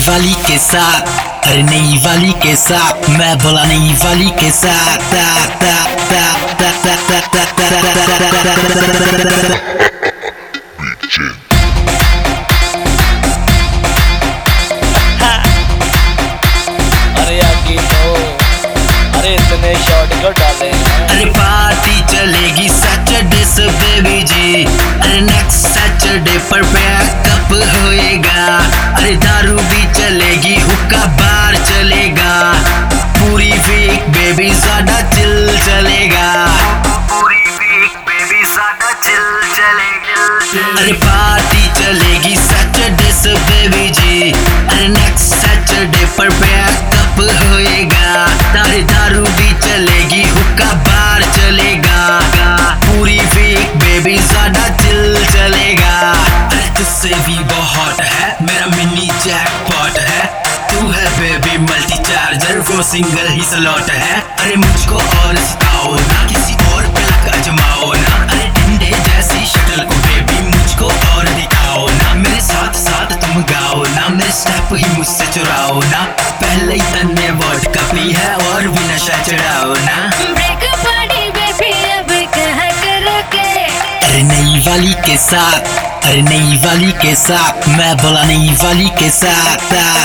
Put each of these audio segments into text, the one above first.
वाली के साथ, अरे नई वाली के साथ, मैं बोला नई वाली के साथ। अरे इतने शॉट क्यों डाले हैं? अरे पार्टी चलेगी सैटरडे से बेबी जी, अरे नेक्स्ट सैटरडे पर बैकअप होएगा। अरे दारू भी चलेगी, हुक्का बार चलेगा, पूरी वीक बेबी ज्यादा चिल चलेगा, पूरी वीक बेबी ज्यादा चिल चलेगा। अरे पार्टी चलेगी सैटरडे से बेबी जी, अरे नेक्स्ट सैटरडे पर बैकअप होएगा। अरे दारू भी चलेगी, हुक्का बार चलेगा, पूरी वीक बेबी ज्यादा चिल चलेगा। अरे तुझसे भी बहुत है, मेरा मिनी जैकपॉट है, तू है बेबी मल्टी चार्जर, वो सिंगल ही स्लॉट है। अरे मुझको और सिखाओ ना, किसी और पे लग आजमाओ ना, अरे डंडे जैसी शक्ल को बेबी मुझको और दिखाओ ना, मेरे साथ साथ तुम गाओ ना, मेरे स्टेप ही मुझसे चुराओ ना, पहले ही तन्ने वोडका पी है और भी नशा चढ़ाओ ना। ब्रेकअप पार्टी बेबी अब कहाँ करोगे? अरे नई वाली के साथ, अरे नई वाली के साथ, मैं बोला नई वाली के साथ।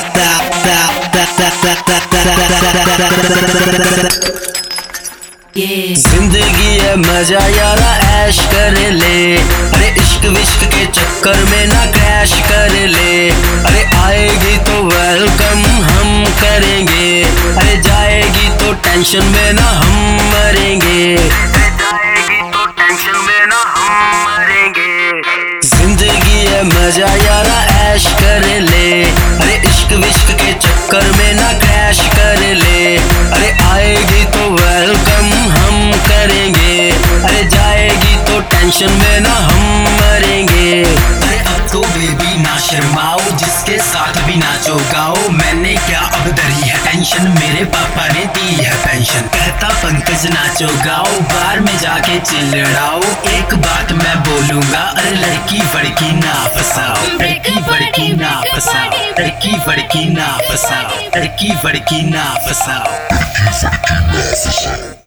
जिंदगी है मजा यारा ऐश कर ले, अरे इश्क विश्क के चक्कर में ना क्रैश कर ले। अरे आएगी तो वेलकम हम करेंगे, अरे जाएगी तो टेंशन में ना हम मरेंगे, जाएगी तो टेंशन में ना हम मरेंगे। जिंदगी है मजा यारा ऐश कर ले, अरे इश्क विश्क के चक्कर में ना क्रैश कर ले। अरे आएगी तो वेलकम हम करेंगे, अरे जाएगी तो टेंशन में ना हम मरेंगे। अरे अब तो बेबी ना शर्माओ, जिसके साथ भी नाचो गाओ, मैंने क्या अब धरी है टेंशन, मेरे पापा ने दी है पेंशन। कहता पंकज नाचो गाओ, बार में जाके चिल्लाओ, एक बात मैं बोलूंगा, अरे लड़की बड़की ना फसाओ, लड़की बड़की ना फसाओ, लड़की बड़की ना फसाओ, लड़की बड़की ना फसाओ।